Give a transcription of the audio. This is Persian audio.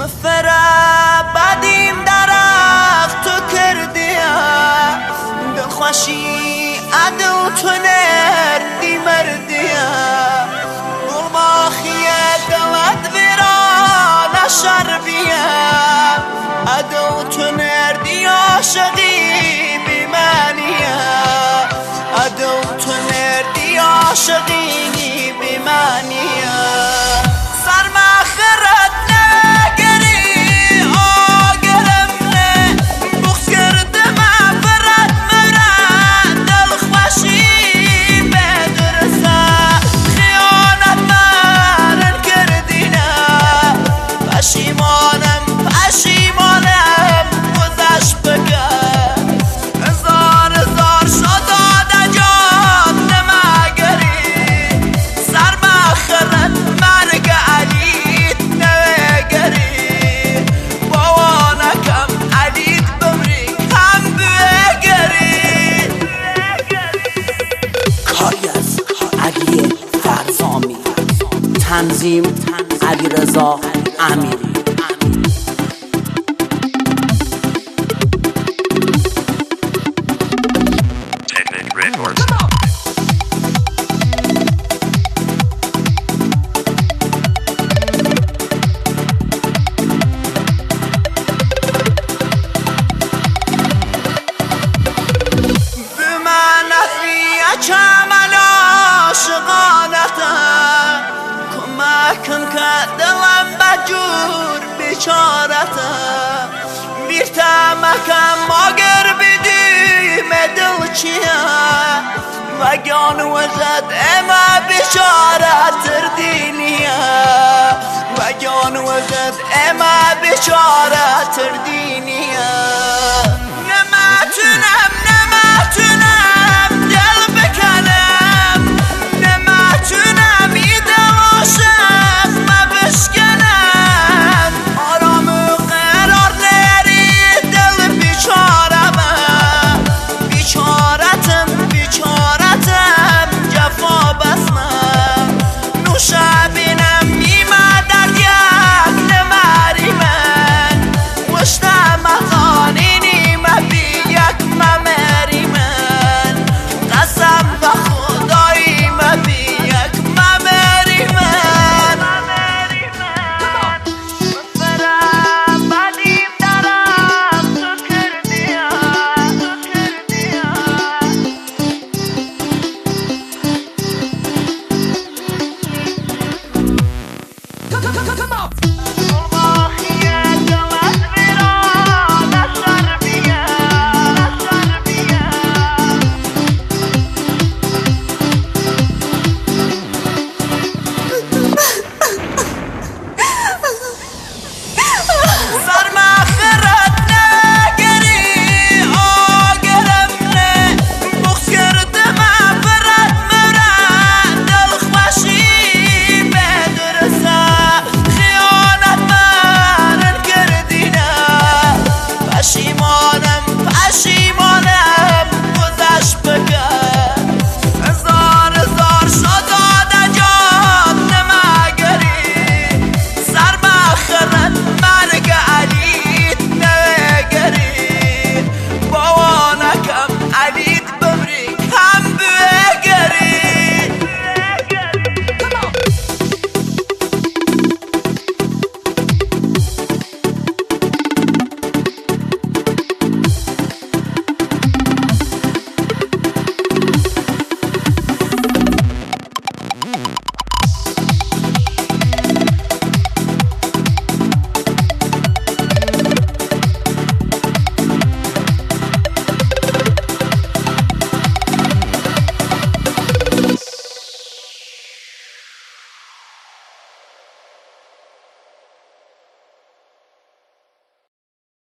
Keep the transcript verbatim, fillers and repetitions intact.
مفره بدیم درخت تو کردیا دخوشی عدو تو نردی مردیا گلماخیه دلت برا نشر بیا عدو تو نردی عاشقی بیمانیا عدو تو نردی عاشقی بیمانیا تنظیم علیرضا امیری. کم که دلم بجور بیچارته بیرتمکم ماگر بیدیم دل چیه وگان وزد اما بیچاره تردینیه وگان وزد اما بیچاره تردینیه نمتونم نمتونم